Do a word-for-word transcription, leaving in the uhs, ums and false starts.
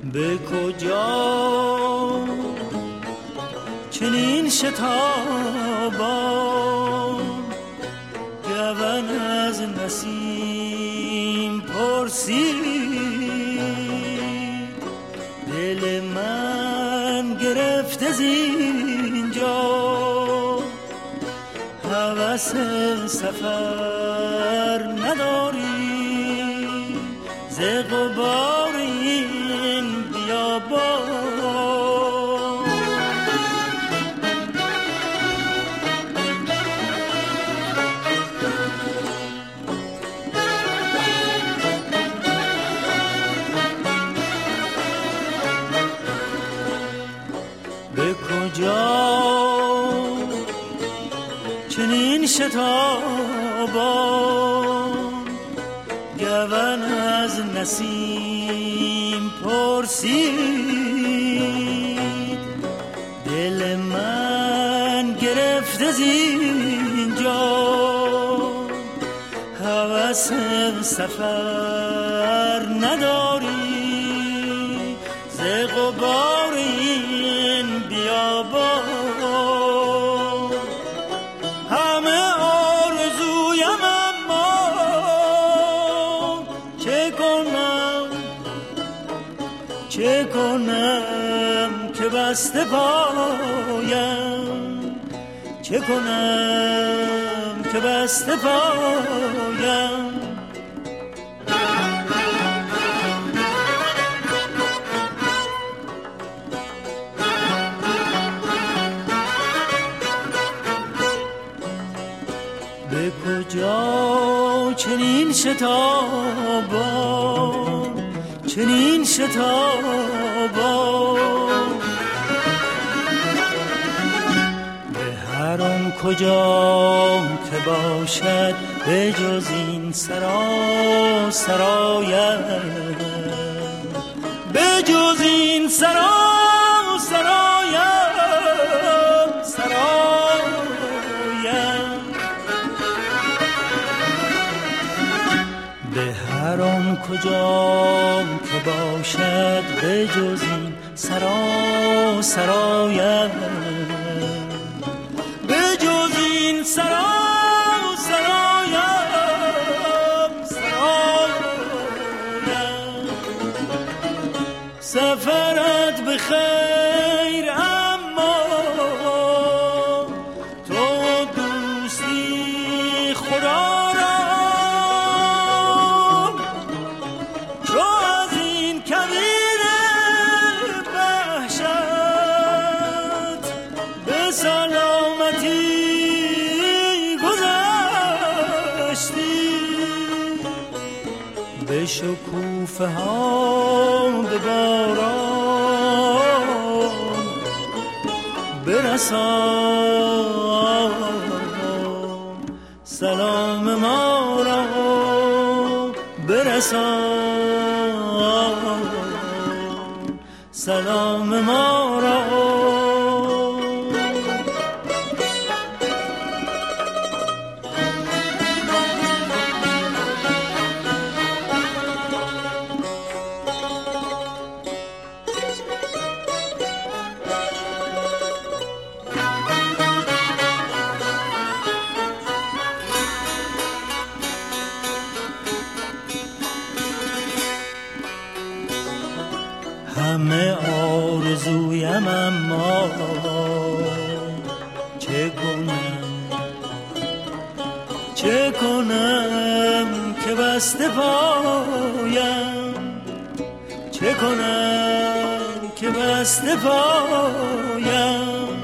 به کجا چنین شتابان گون از نسیم پرسید دل من گرفت از اینجا هوس سفر نداری ز غبار این بیابان به کجا چنین شتابان گون از نسیم پرسید دل من گرفت از اینجا هوس سفر نداری ز غبار این بیابان همه آرزویم اما چه کنم چه کنم که بسته پایم چه کنم که بسته پایم به کجا چنین شتابان چنین شتابان به هر آن کجا که باشد به جز این سرا سرایم به جز این سرا سرایم سرایم به هر آن کجا که باشد به جز این سرا سرایم به جز این سرا سرایم سرایم سفرت بخیر اما تو دوستی خدا به شکوفه ها به باران برسان سلام ما را برسان سلام ما را همه آرزویم اما چه کنم چه کنم که بسته پایم چه کنم که بسته پایم